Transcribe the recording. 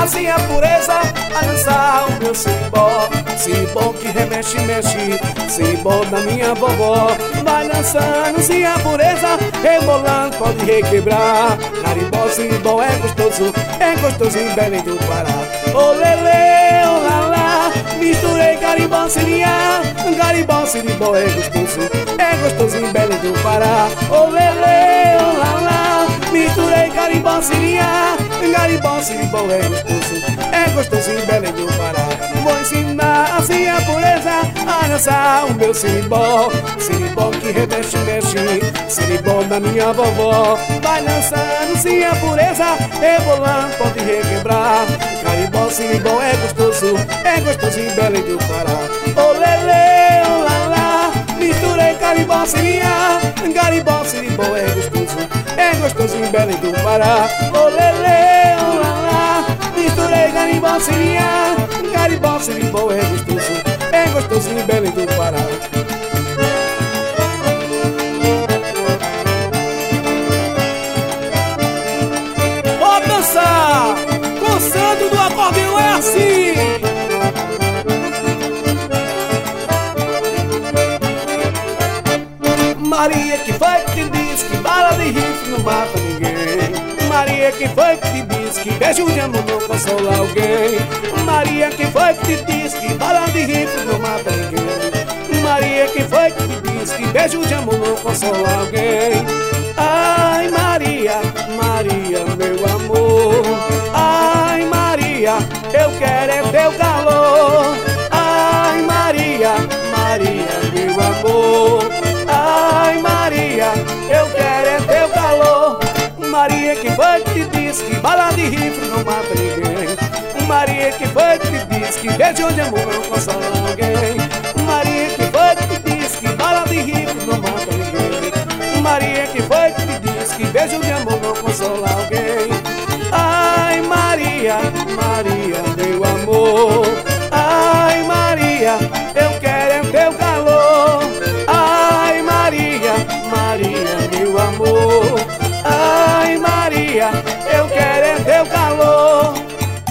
assim a pureza a dançar o meu cirimbó. Cirimbó que remexe, mexe, cirimbó da minha vovó. Vai dançando sem a pureza, rebolando pode requebrar. Carimbó, cirimbó é gostoso em Belém do Pará. Ô lelê, ô lalá, misturei carimbó, cirinha. Carimbó, cirimbó é gostoso em Belém do Pará. Ô lelê, ô lalá, misturei carimbó, cirinha. Carimbó, cirimbó é gostoso em Belém do Pará. Vou ensinar assim a pureza a dançar o meu cirimbó. Cirimbó que remexe, mexe, cirimbó da minha vovó. Vai dançando sem a pureza, rebolando pode requebrar. Carimbó, cirimbó é gostoso em Belém do Pará. Ô lelê, ô lalá, misturei carimbó, cirinha. Carimbó, cirimbó é gostoso em Belém do Pará. Ô lelê, ô lalá, misturei carimbó, cirinha. Carimbó, cirimbó é gostoso em Belém do Pará. Vou dançar com o santo do acordeão, é assim. Maria, que foi que te disse que bala de rifle não mata ninguém? Maria, que foi que te disse que beijo de amor não consola alguém? Maria, que foi que te disse que bala de rifle não mata ninguém? Maria, que foi que te disse que beijo de amor não consola alguém? Ai Maria, Maria, meu amor. Ai Maria, eu quero é teu calor. Ai Maria, Maria, meu amor. Ai Maria, eu quero é teu calor. Maria, que foi que te disse que bala de rifle não mata ninguém? Maria, que foi que te disse que beijo de amor não consola alguém? Maria, que foi que te disse que bala de rifle não mata ninguém? Maria, que foi que te disse que beijo de amor não consola alguém?